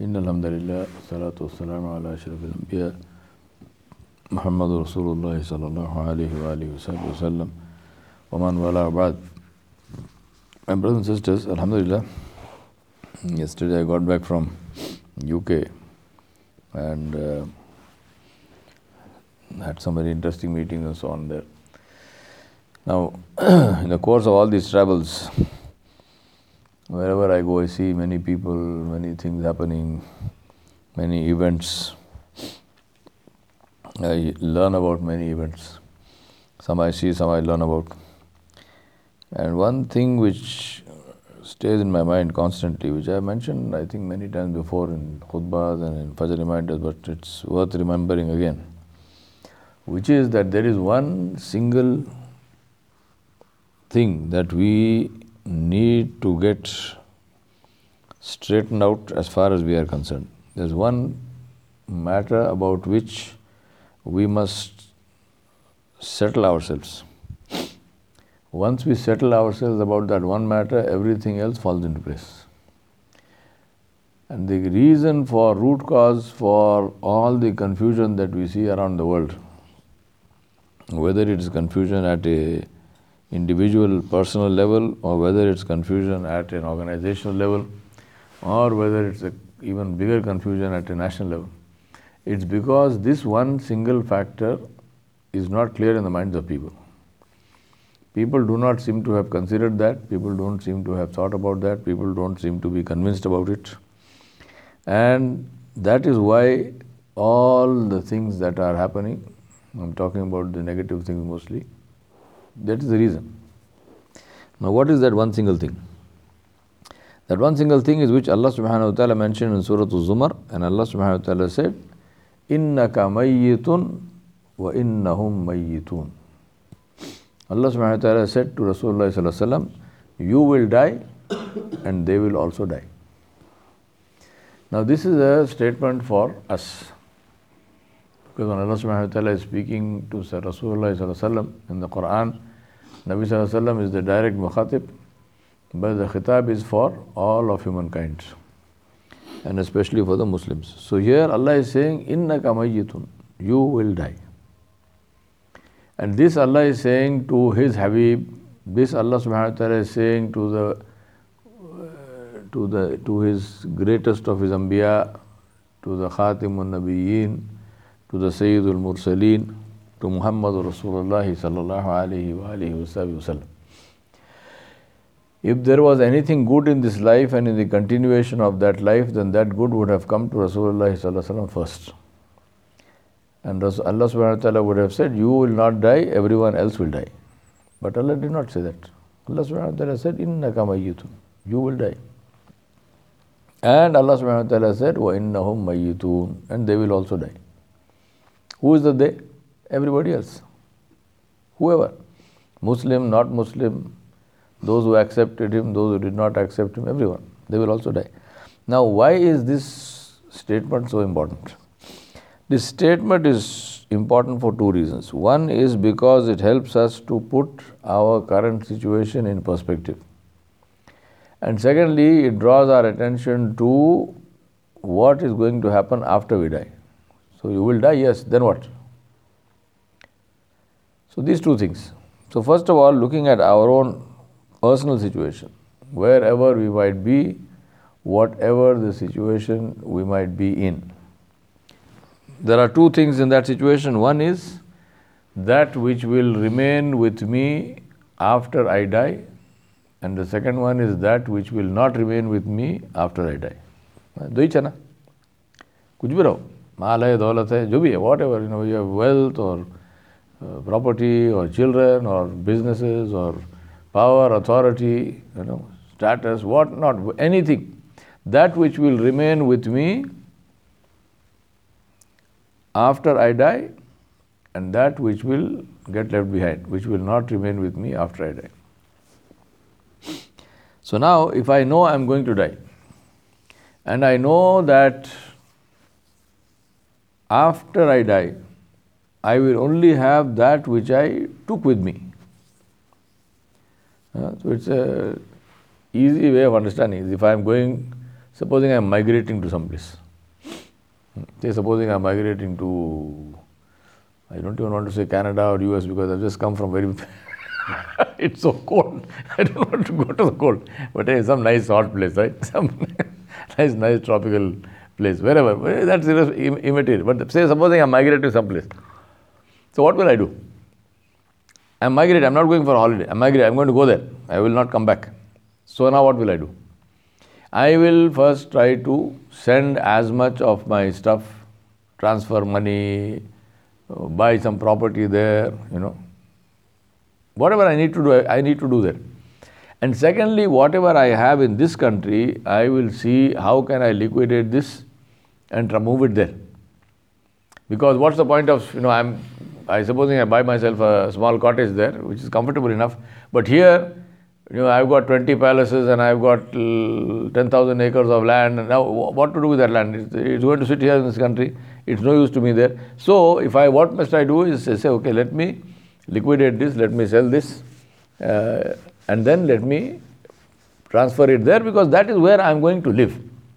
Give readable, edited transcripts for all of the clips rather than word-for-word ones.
إن الحمد لله والصلاة والسلام على أشرف الأنبياء محمد رسول الله صلى الله عليه وآله وسلم ومن والاه بعد. My brothers and sisters, Alhamdulillah, yesterday I got back from UK and had some very interesting meetings and so on there. Now, in the course of all these travels, wherever I go, I see many people, many things happening, many events. I learn about many events. Some I see, some I learn about. And one thing which stays in my mind constantly, which I have mentioned I think many times before in khutbahs and in Fajr reminders, but it's worth remembering again, which is that there is one single thing that we need to get straightened out as far as we are concerned. There's one matter about which we must settle ourselves. Once we settle ourselves about that one matter, everything else falls into place. And the reason for root cause for all the confusion that we see around the world, whether it is confusion at a individual personal level or whether it's confusion at an organizational level or whether it's a even bigger confusion at a national level, it's because this one single factor is not clear in the minds of people. People do not seem to have considered that. People don't seem to have thought about that. People don't seem to be convinced about it. And that is why all the things that are happening, I'm talking about the negative things mostly, that is the reason. Now what is that one single thing? That one single thing is which Allah subhanahu wa ta'ala mentioned in Surah Al-Zumar, and Allah subhanahu wa ta'ala said, إِنَّكَ مَيِّتٌ وَإِنَّهُمْ مَيِّتُونَ. Allah subhanahu wa ta'ala said to Rasulullah sallallahu alaihi wasallam, you will die and they will also die. Now this is a statement for us. Because when Allah subhanahu wa ta'ala is speaking to Rasulullah sallallahu alaihi wasallam in the Quran, Nabi sallallahu alaihi wasallam is the direct mukhatib, but the khitab is for all of humankind and especially for the Muslims. So here Allah is saying, innaka mayyitun, you will die. And this Allah is saying to His Habib, this Allah subhanahu wa ta'ala is saying to His greatest of His Anbiya, to the Khatimun Nabiyyin, to the Sayyidul Mursaleen, to Muhammad Rasulullah sallallahu alayhi wa alihi wa sallam. If there was anything good in this life and in the continuation of that life, then that good would have come to Rasulullah sallallahu alayhi wa sallam first. And Allah subhanahu wa ta'ala would have said, you will not die, everyone else will die. But Allah did not say that. Allah subhanahu wa ta'ala said, innaka mayyitun, you will die. And Allah subhanahu wa ta'ala said, wa innahum mayyitun, and they will also die. Who is the they? Everybody else. Whoever. Muslim, not Muslim, those who accepted him, those who did not accept him, everyone. They will also die. Now why is this statement so important? This statement is important for two reasons. One is because it helps us to put our current situation in perspective. And secondly, it draws our attention to what is going to happen after we die. So you will die, yes, then what? So these two things. So first of all, looking at our own personal situation, wherever we might be, whatever the situation we might be in. There are two things in that situation. One is that which will remain with me after I die, and the second one is that which will not remain with me after I die. दो ही चना, कुछ भी रहो, माल है, दौलत है, जो भी है, whatever, you have wealth or property or children or businesses or power, authority, status, what not, anything, that which will remain with me after I die, and that which will get left behind, which will not remain with me after I die. So now, if I know I am going to die, and I know that after I die, I will only have that which I took with me. So it's a easy way of understanding. If I am going Supposing I am migrating to some place. Say, supposing I am migrating to, I don't even want to say Canada or US because I've just come from very, it's so cold. I don't want to go to the cold. But hey, some nice hot place, right? Some nice tropical place, wherever. That's immaterial. But say, supposing I'm migrating to some place. So what will I do? I'm migrating. I'm not going for a holiday. I'm migrating. I'm going to go there. I will not come back. So now what will I do? I will first try to send as much of my stuff, transfer money, buy some property there, Whatever I need to do, I need to do that. And secondly, whatever I have in this country, I will see how can I liquidate this and move it there. Because what's the point of, I supposing I buy myself a small cottage there, which is comfortable enough. But here, I've got 20 palaces and I've got 10,000 acres of land. And now what to do with that land? It's going to sit here in this country. It's no use to me there. So what must I do is say, okay, let me liquidate this, let me sell this, and then let me transfer it there because that is where I'm going to live.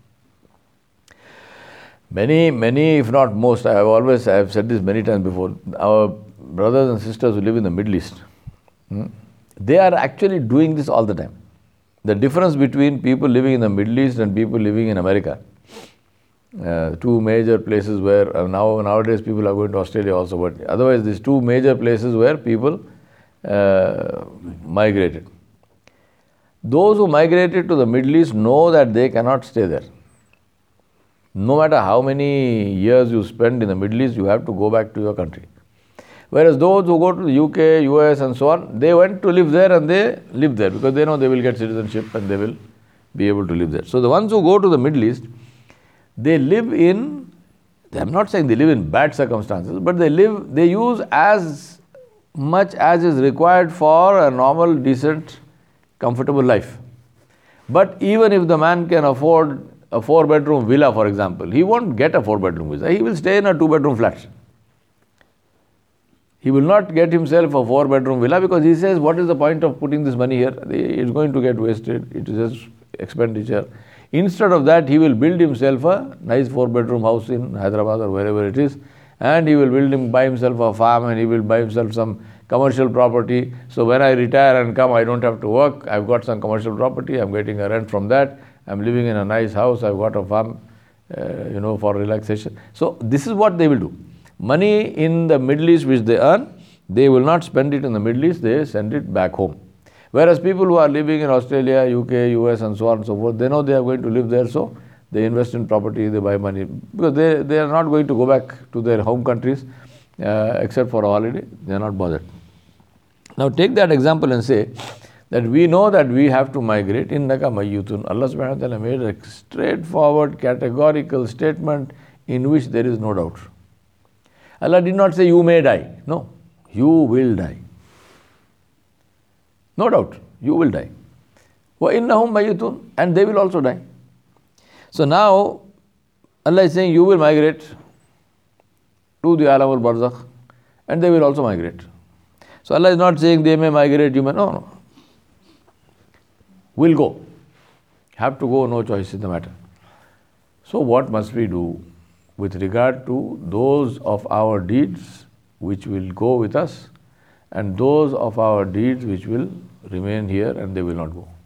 Many, if not most, I have said this many times before, our brothers and sisters who live in the Middle East, they are actually doing this all the time. The difference between people living in the Middle East and people living in America, two major places where nowadays people are going to Australia also, but otherwise these two major places where people migrated. Those who migrated to the Middle East know that they cannot stay there. No matter how many years you spend in the Middle East, you have to go back to your country. Whereas those who go to the UK, US and so on, they went to live there and they live there because they know they will get citizenship and they will be able to live there. So the ones who go to the Middle East, they live in, I'm not saying they live in bad circumstances, but they use as much as is required for a normal, decent, comfortable life. But even if the man can afford a 4-bedroom villa, for example, he won't get a 4-bedroom villa. He will stay in a 2-bedroom flat. He will not get himself a 4-bedroom villa because he says, what is the point of putting this money here? It's going to get wasted. It is just expenditure. Instead of that, he will build himself a nice 4-bedroom house in Hyderabad or wherever it is, and he will buy himself a farm and he will buy himself some commercial property. So when I retire and come, I don't have to work. I've got some commercial property. I'm getting a rent from that. I'm living in a nice house. I've got a farm, for relaxation. So this is what they will do. Money in the Middle East which they earn, they will not spend it in the Middle East. They send it back home. Whereas people who are living in Australia, UK, US and so on and so forth, they know they are going to live there, so they invest in property, they buy money. Because they are not going to go back to their home countries except for a holiday. They are not bothered. Now take that example and say that we know that we have to migrate. Innaka mayyutun. Allah subhanahu wa ta'ala made a straightforward, categorical statement in which there is no doubt. Allah did not say you may die. No, you will die. No doubt, you will die. وَإِنَّهُمْ مَيِّتُونَ, and they will also die. So now, Allah is saying you will migrate to the Alam al-Barzakh and they will also migrate. So Allah is not saying they may migrate, you may, no. Will go. Have to go, no choice in the matter. So what must we do with regard to those of our deeds which will go with us and those of our deeds which will remain here and they will not go?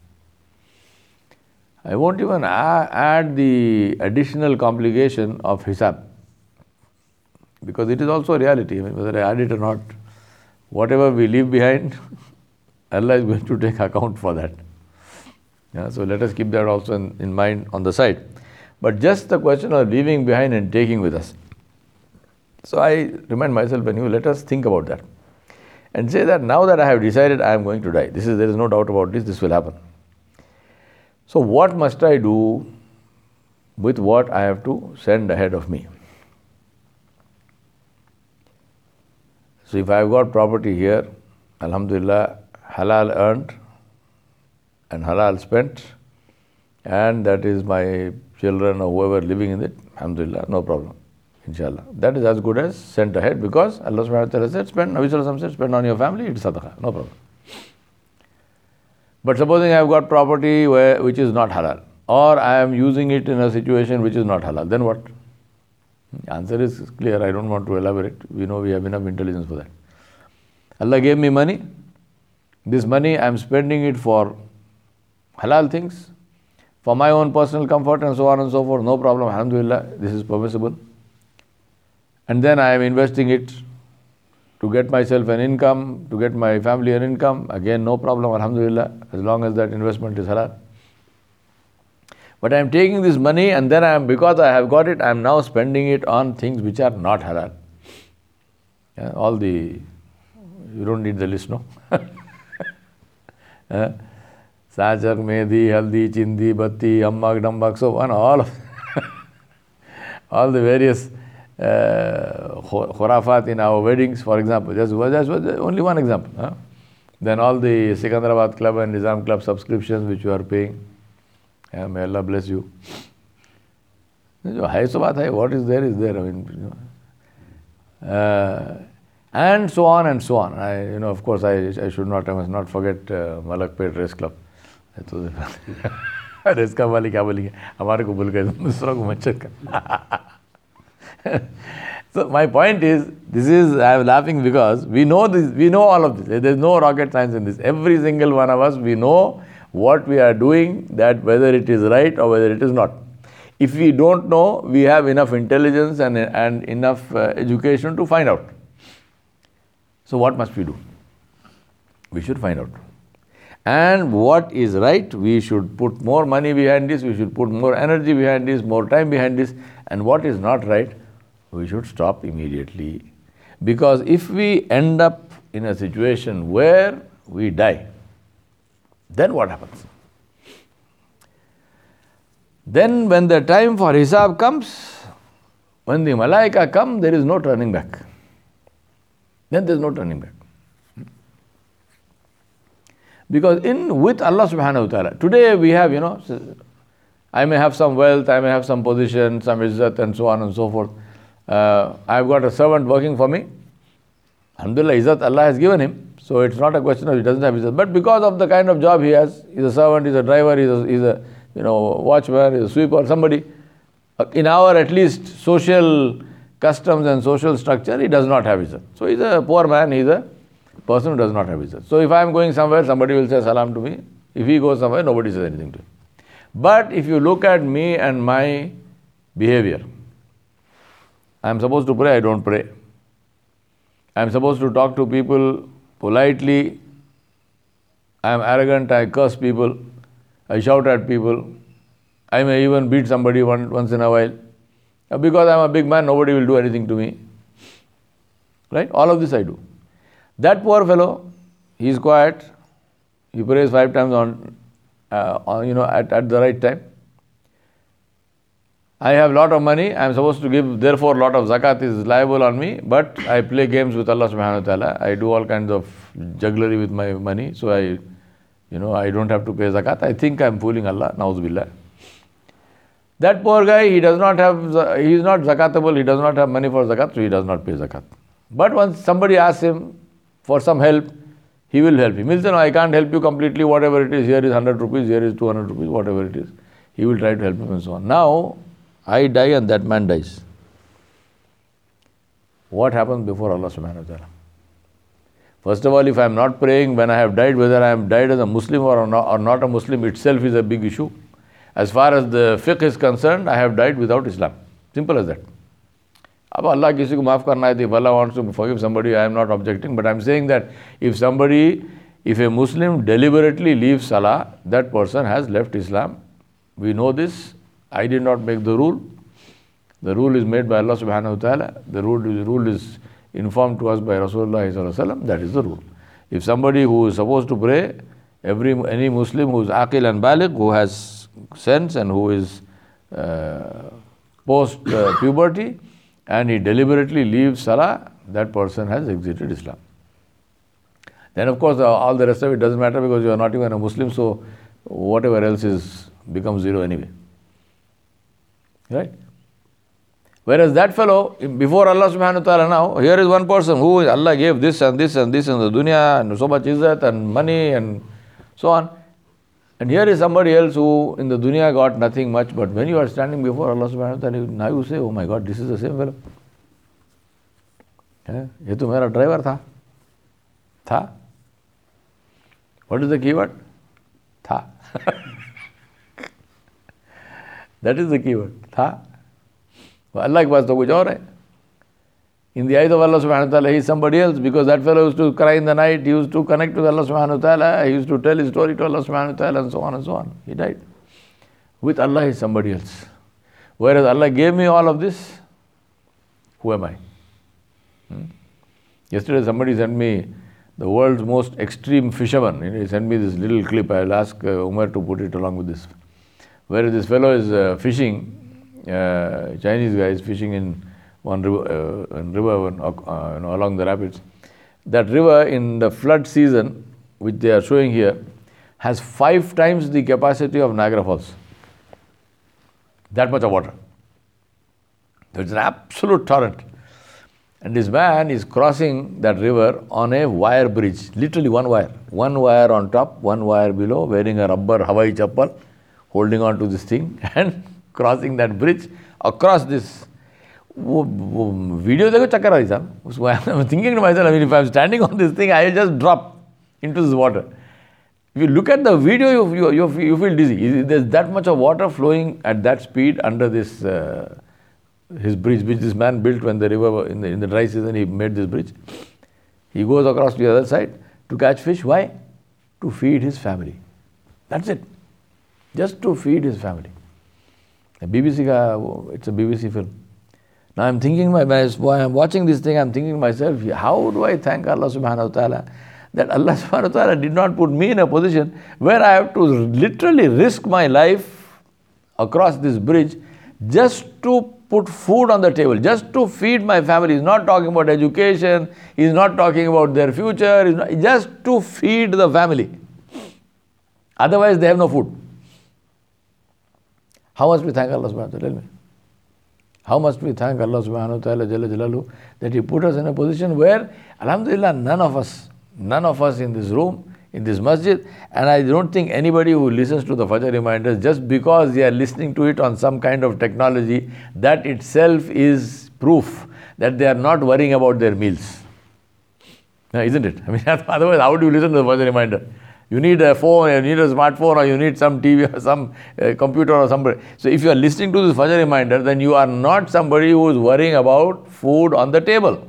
I won't even add the additional complication of hisab, because it is also a reality. I mean, whether I add it or not, whatever we leave behind, Allah is going to take account for that. Yeah, so let us keep that also in mind on the side. But just the question of leaving behind and taking with us. So I remind myself and you, let us think about that. And say that now that I have decided I am going to die, there is no doubt about this will happen. So what must I do with what I have to send ahead of me? So if I have got property here, alhamdulillah, halal earned and halal spent, and that is my children or whoever living in it, alhamdulillah, no problem, inshallah. That is as good as sent ahead, because Allah subhanahu wa ta'ala said, Nabi sallallahu alaihi wasallam said, spend on your family, it is sadaqah, no problem. But supposing I have got property which is not halal, or I am using it in a situation which is not halal, then what? The answer is clear. I don't want to elaborate. We know we have enough intelligence for that. Allah gave me money. This money I am spending it for halal things, for my own personal comfort and so on and so forth. No problem. Alhamdulillah, this is permissible. And then I am investing it to get myself an income, to get my family an income. Again, no problem. Alhamdulillah, as long as that investment is halal. But I am taking this money and then because I have got it, I am now spending it on things which are not halal. Yeah, you don't need the list, no? Sachak, Mehdi, Haldi, Chindi, Batti, Ammak, Dambak, so on, all the various khurafat in our weddings, for example. Just only one example. Huh? Then all the Sikandrabad Club and Nizam Club subscriptions which you are paying. Yeah, may Allah bless you. What is there is there. I mean, and so on and so on. Of course, I must not forget Malakpet Race Club. Race Club wali kya boleंगे? हमारे को भूल गए, दूसरों को मत check कर. So my point is, I am laughing because we know this, we know all of this. There is no rocket science in this. Every single one of us, we know what we are doing, that whether it is right or whether it is not. If we don't know, we have enough intelligence and enough education to find out. So what must we do? We should find out. And what is right, we should put more money behind this, we should put more energy behind this, more time behind this. And what is not right, we should stop immediately. Because if we end up in a situation where we die, then what happens? Then when the time for hisab comes, when the malaika come, there is no turning back. Then there is no turning back. Because with Allah subhanahu wa ta'ala, today we have, I may have some wealth, I may have some position, some izzat and so on and so forth. I've got a servant working for me. Alhamdulillah, izzat Allah has given him. So it's not a question of he doesn't have izzat. But because of the kind of job he has, he's a servant, he's a driver, he's a watchman, he's a sweeper, somebody. In our at least social customs and social structure, he does not have izzat. So he's a poor man, he's a person who does not have izzat. So if I am going somewhere, somebody will say salam to me. If he goes somewhere, nobody says anything to him. But if you look at me and my behavior, I am supposed to pray, I don't pray. I am supposed to talk to people politely. I am arrogant, I curse people, I shout at people. I may even beat somebody once in a while. Because I am a big man, nobody will do anything to me. Right? All of this I do. That poor fellow, he is quiet. He prays 5 times at the right time. I have lot of money. I am supposed to give, therefore lot of zakat is liable on me. But I play games with Allah subhanahu wa ta'ala. I do all kinds of jugglery with my money. So I don't have to pay zakat. I think I am fooling Allah. Na'udhu billah. That poor guy, he is not zakatable. He does not have money for zakat. So he does not pay zakat. But once somebody asks him for some help, he will help him. He will say, no, I can't help you completely, whatever it is. Here is 100 rupees, here is 200 rupees, whatever it is. He will try to help him and so on. Now, I die and that man dies. What happens before Allah subhanahu wa ta'ala? First of all, if I am not praying when I have died, whether I am died as a Muslim or not a Muslim itself is a big issue. As far as the fiqh is concerned, I have died without Islam. Simple as that. If Allah kisi ko maaf karna hai, if Allah wants to forgive somebody, I am not objecting. But I am saying that if a Muslim deliberately leaves Salah, that person has left Islam. We know this. I did not make the rule. The rule is made by Allah subhanahu wa ta'ala. The rule is informed to us by Rasulullah sallallahu alaihi wasallam. That is the rule. If somebody who is supposed to pray, any Muslim who is aqil and baligh, who has sense and who is post puberty, and he deliberately leaves Salah, that person has exited Islam. Then of course all the rest of it doesn't matter because you are not even a Muslim, so whatever else becomes zero anyway. Right? Whereas that fellow, before Allah subhanahu wa ta'ala now, here is one person who Allah gave this and this and this in the dunya and so much izzat and money and so on. And here is somebody else who in the dunya got nothing much, but when you are standing before Allah subhanahu wa ta'ala, now you say, oh my God, this is the same fellow. ये तो मेरा driver था. What is the keyword? Tha. That is the keyword. Tha. Allah के पास तो कुछ और है. In the eyes of Allah subhanahu wa ta'ala, he is somebody else, because that fellow used to cry in the night, he used to connect with Allah subhanahu wa ta'ala, he used to tell his story to Allah subhanahu wa ta'ala, and so on and so on. He died. With Allah, he is somebody else. Whereas Allah gave me all of this, who am I? Yesterday somebody sent me the world's most extreme fisherman. He sent me this little clip. I'll ask Umar to put it along with this. Where this fellow is fishing, Chinese guy is fishing in one river, along the rapids. That river in the flood season, which they are showing here, has 5 times the capacity of Niagara Falls. That much of water. So it's an absolute torrent. And this man is crossing that river on a wire bridge, literally one wire. One wire on top, one wire below, wearing a rubber Hawaii chappal, holding on to this thing and crossing that bridge across this. Video देखो चक्कर आ रही था. I'm thinking to myself, if I'm standing on this thing, I will just drop into this water. If you look at the video, you feel dizzy. There's that much of water flowing at that speed under this his bridge, which this man built when the river in the dry season he made this bridge. He goes across to the other side to catch fish. Why? To feed his family. That's it. Just to feed his family. It's a BBC film. Now I'm thinking, while I'm watching this thing, I'm thinking to myself, how do I thank Allah subhanahu wa ta'ala that Allah subhanahu wa ta'ala did not put me in a position where I have to literally risk my life across this bridge just to put food on the table, just to feed my family. He's not talking about education, he's not talking about their future, just to feed the family. Otherwise they have no food. How must we thank Allah subhanahu wa ta'ala? Tell me. How must we thank Allah subhanahu wa ta'ala Jalla Jalaluhu that He put us in a position where, alhamdulillah, none of us in this room, in this masjid, and I don't think anybody who listens to the Fajr reminders, just because they are listening to it on some kind of technology, that itself is proof that they are not worrying about their meals. Isn't it? I mean, otherwise, how do you listen to the Fajr reminder? You need a phone, you need a smartphone, or you need some TV or some computer or somebody. So if you are listening to this Fajr reminder, then you are not somebody who is worrying about food on the table.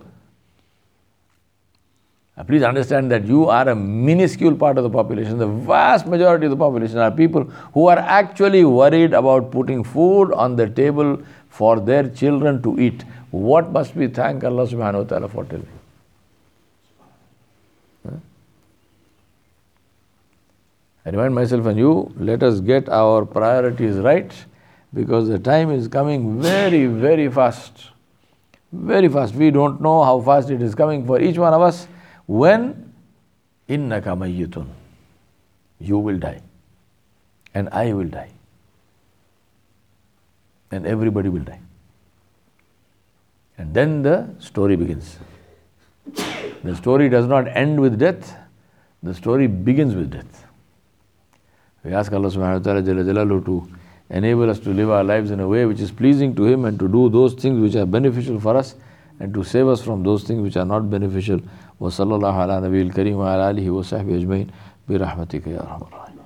Please understand that you are a minuscule part of the population. The vast majority of the population are people who are actually worried about putting food on the table for their children to eat. What must we thank Allah subhanahu wa ta'ala for? Tell me. I remind myself and you, let us get our priorities right, because the time is coming very, very fast. Very fast. We don't know how fast it is coming for each one of us. When innaka mayyitun, you will die, and I will die, and everybody will die. And then the story begins. The story does not end with death, the story begins with death. We ask Allah subhanahu wa ta'ala Jalla Jalaluhu to enable us to live our lives in a way which is pleasing to Him, and to do those things which are beneficial for us, and to save us from those things which are not beneficial. Wa sallallahu ala nabiyil kareem wa ala alihi wa sahbihi ajmain bi rahmatika ya arhamar rahimin.